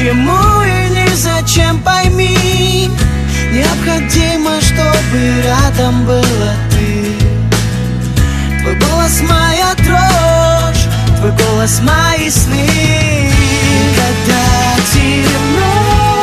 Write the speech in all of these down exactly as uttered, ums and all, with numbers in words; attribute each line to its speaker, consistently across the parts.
Speaker 1: почему и ни зачем, пойми. Необходимо, чтобы рядом была ты. Твой голос моя дрожь, твой голос мои сны. Когда темно,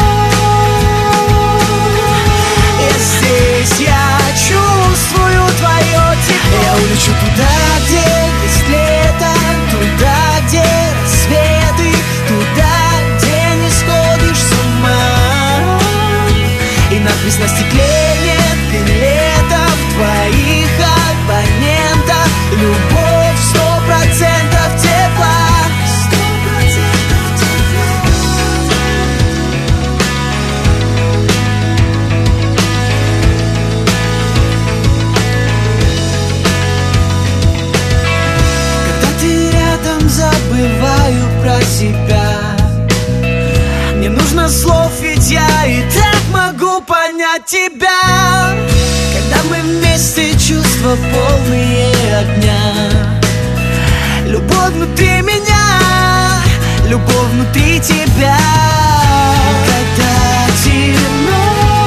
Speaker 1: и здесь я чувствую твое тепло. Я улечу туда, где есть лето, туда, где рассветы, туда, где не сходишь с ума. И надпись на стекле: нет билетов твоих абонентов. Любовь сто процентов тепла. Забываю про себя. Не нужно слов, ведь я и так могу понять тебя. Когда мы вместе, чувства полные огня. Любовь внутри меня, любовь внутри тебя. Когда темно,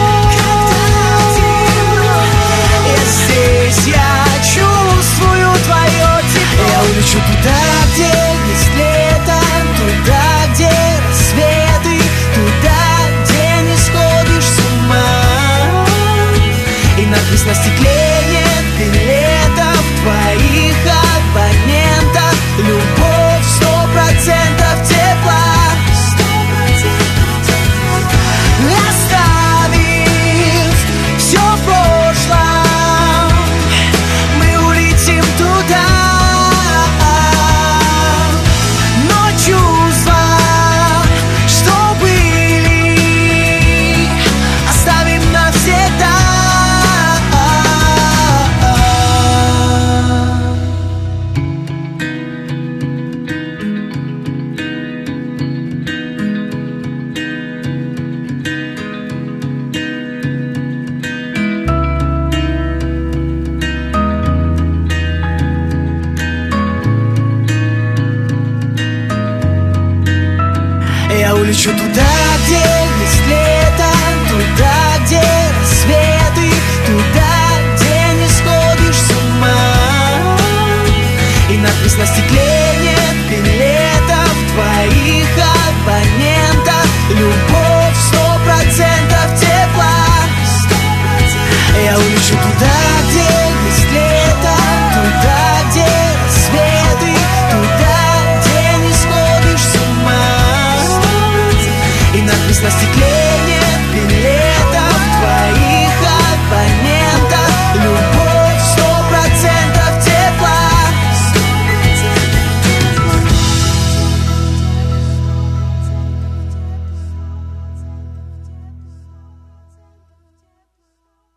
Speaker 1: и здесь я чувствую твое тепло. Я улечу туда, где есть лето, туда, где рассветы, туда, где не сходишь с ума. И надпись на стекле: нет билетов твоих абонентов. Любовь сто процентов тепла. Оставив все в прошлом, мы улетим туда. Я улечу туда, где есть лето.